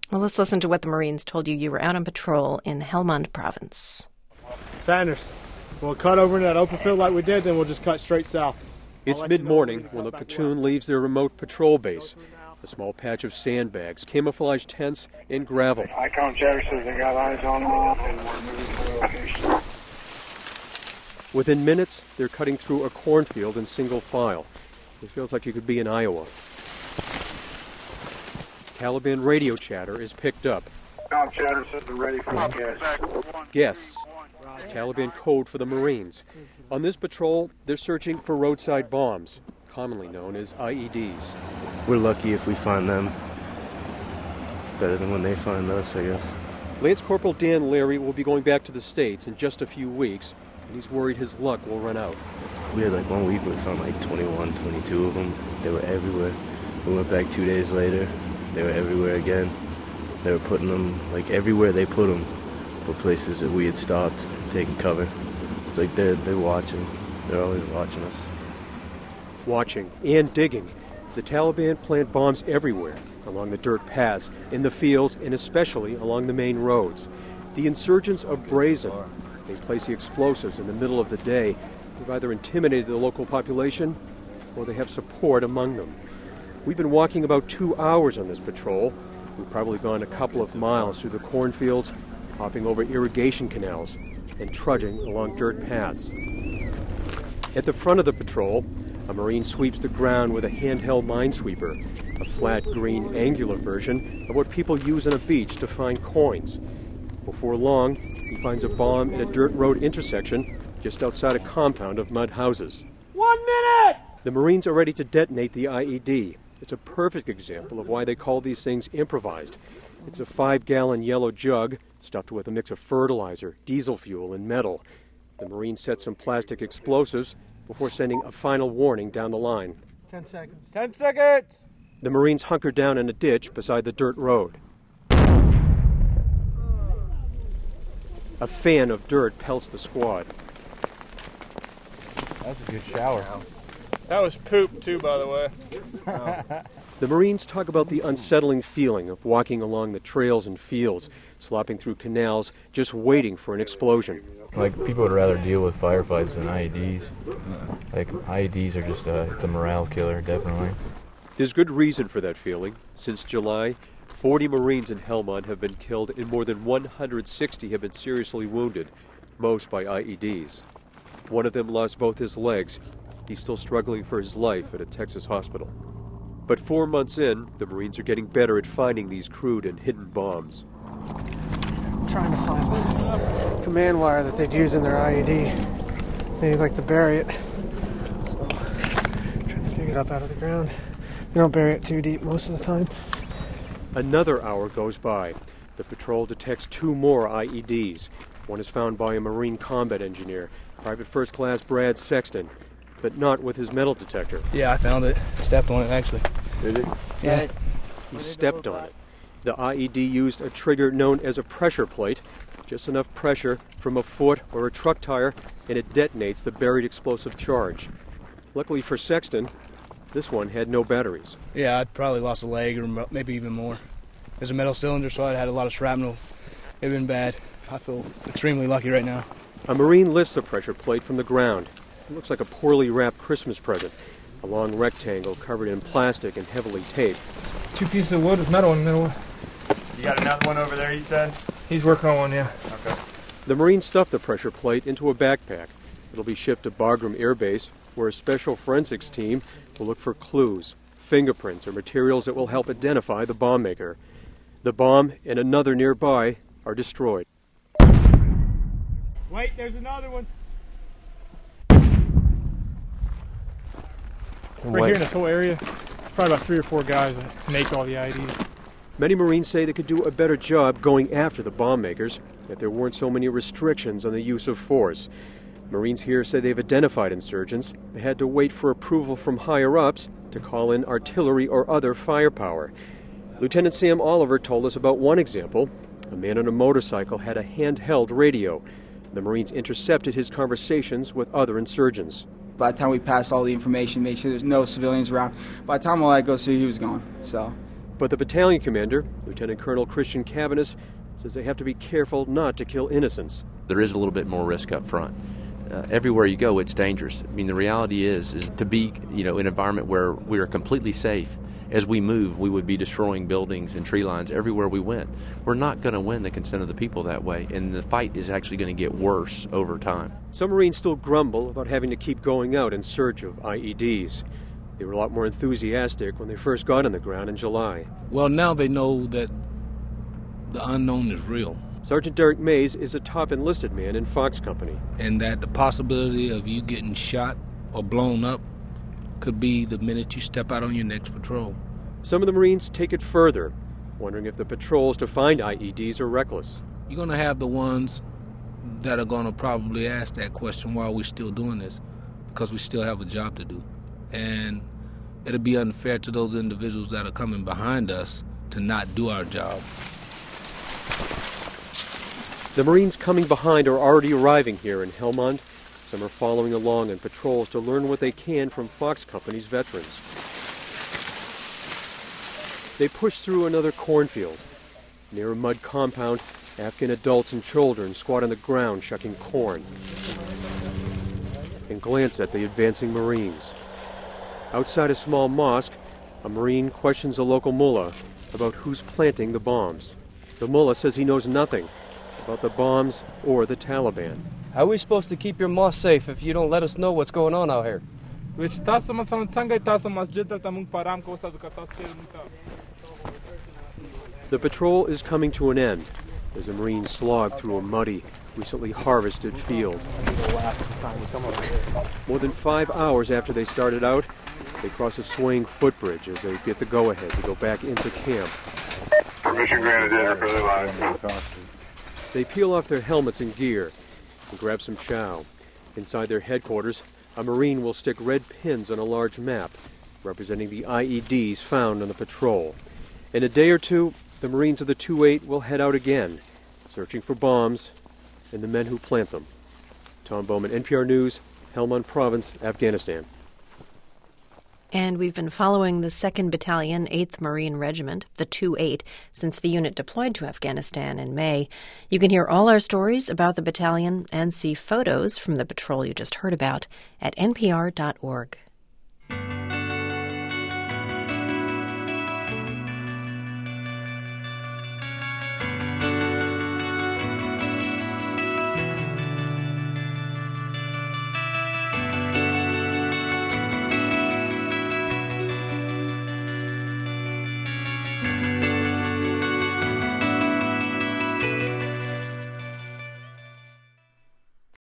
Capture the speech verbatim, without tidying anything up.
Well, let's listen to what the Marines told you. You were out on patrol in Helmand Province. Sanders, we'll cut over in that open field like we did, then we'll just cut straight south. It's mid-morning when the platoon leaves their remote patrol base. A small patch of sandbags, camouflage tents, and gravel. Icon chatter says they got eyes on them and we're moving to the location. Within minutes, they're cutting through a cornfield in single file. It feels like you could be in Iowa. Taliban radio chatter is picked up. Icon chatter says they're ready for guests. Guests. Taliban code for the Marines. On this patrol, they're searching for roadside bombs, commonly known as I E Ds. We're lucky if we find them. It's better than when they find us, I guess. Lance Corporal Dan Larry will be going back to the States in just a few weeks, and he's worried his luck will run out. We had like one week where we found like twenty-one, twenty-two of them. They were everywhere. We went back two days later. They were everywhere again. They were putting them, like everywhere they put them were places that we had stopped and taken cover. It's like they're, they're watching. They're always watching us. Watching and digging. The Taliban plant bombs everywhere, along the dirt paths, in the fields, and especially along the main roads. The insurgents are brazen. They place the explosives in the middle of the day. They've either intimidated the local population or they have support among them. We've been walking about two hours on this patrol. We've probably gone a couple of miles through the cornfields, hopping over irrigation canals, and trudging along dirt paths. At the front of the patrol, a Marine sweeps the ground with a handheld minesweeper, a flat, green, angular version of what people use on a beach to find coins. Before long, he finds a bomb at a dirt road intersection just outside a compound of mud houses. One minute! The Marines are ready to detonate the I E D. It's a perfect example of why they call these things improvised. It's a five-gallon yellow jug stuffed with a mix of fertilizer, diesel fuel, and metal. The Marines set some plastic explosives before sending a final warning down the line. Ten seconds. Ten seconds! The Marines hunker down in a ditch beside the dirt road. A fan of dirt pelts the squad. That's a good shower. That was poop, too, by the way. Oh. The Marines talk about the unsettling feeling of walking along the trails and fields, slopping through canals, just waiting for an explosion. Like, people would rather deal with firefights than I E Ds. Like, I E Ds are just a, it's a morale killer, definitely. There's good reason for that feeling. Since July, forty Marines in Helmand have been killed and more than one hundred sixty have been seriously wounded, most by I E Ds. One of them lost both his legs. He's still struggling for his life at a Texas hospital. But four months in, the Marines are getting better at finding these crude and hidden bombs. I'm trying to find the command wire that they'd use in their I E D. They like to bury it. So, I'm trying to dig it up out of the ground. They don't bury it too deep most of the time. Another hour goes by. The patrol detects two more I E Ds. One is found by a Marine combat engineer, Private First Class Brad Sexton, but not with his metal detector. Yeah, I found it. Stepped on it, actually. Did you? Yeah. He stepped on it. The I E D used a trigger known as a pressure plate, just enough pressure from a foot or a truck tire, and it detonates the buried explosive charge. Luckily for Sexton, this one had no batteries. Yeah, I'd probably lost a leg or maybe even more. There's a metal cylinder, so I had a lot of shrapnel. It would been bad. I feel extremely lucky right now. A Marine lifts the pressure plate from the ground. It looks like a poorly wrapped Christmas present, a long rectangle covered in plastic and heavily taped. Two pieces of wood with metal in the middle. You got another one over there, you said? He's working on one, yeah. Okay. The Marines stuff the pressure plate into a backpack. It'll be shipped to Bagram Air Base, where a special forensics team will look for clues, fingerprints, or materials that will help identify the bomb maker. The bomb and another nearby are destroyed. Wait, there's another one. Right here in this whole area, there's probably about three or four guys that make all the I E Ds. Many Marines say they could do a better job going after the bomb makers, that there weren't so many restrictions on the use of force. Marines here say they've identified insurgents. They had to wait for approval from higher-ups to call in artillery or other firepower. Lieutenant Sam Oliver told us about one example. A man on a motorcycle had a handheld radio. The Marines intercepted his conversations with other insurgents. By the time we passed all the information, made sure there's no civilians around, by the time all that goes through, he was gone. So But the battalion commander, Lieutenant Colonel Christian Cabanis, says they have to be careful not to kill innocents. There is a little bit more risk up front. Uh, everywhere you go, it's dangerous. I mean, the reality is, is to be, you know, in an environment where we are completely safe. As we move, we would be destroying buildings and tree lines everywhere we went. We're not going to win the consent of the people that way, and the fight is actually going to get worse over time. Some Marines still grumble about having to keep going out in search of I E Ds. They were a lot more enthusiastic when they first got on the ground in July. Well, now they know that the unknown is real. Sergeant Derek Mays is a top enlisted man in Fox Company. And that the possibility of you getting shot or blown up could be the minute you step out on your next patrol. Some of the Marines take it further, wondering if the patrols to find I E Ds are reckless. You're going to have the ones that are going to probably ask that question, why are we still doing this? Because we still have a job to do. And it'll be unfair to those individuals that are coming behind us to not do our job. The Marines coming behind are already arriving here in Helmand. Some are following along on patrols to learn what they can from Fox Company's veterans. They push through another cornfield. Near a mud compound, Afghan adults and children squat on the ground shucking corn and glance at the advancing Marines. Outside a small mosque, a Marine questions a local mullah about who's planting the bombs. The mullah says he knows nothing about the bombs or the Taliban. How are we supposed to keep your mosque safe if you don't let us know what's going on out here? The patrol is coming to an end as the Marines slog through a muddy, recently harvested field. More than five hours after they started out, they cross a swaying footbridge as they get the go-ahead to go back into camp. Permission granted, enter for the line. They peel off their helmets and gear and grab some chow. Inside their headquarters, a Marine will stick red pins on a large map representing the I E Ds found on the patrol. In a day or two, the Marines of the two eight will head out again, searching for bombs and the men who plant them. Tom Bowman, N P R News, Helmand Province, Afghanistan. And we've been following the second Battalion, eighth Marine Regiment, the two eight, since the unit deployed to Afghanistan in May. You can hear all our stories about the battalion and see photos from the patrol you just heard about at N P R dot org.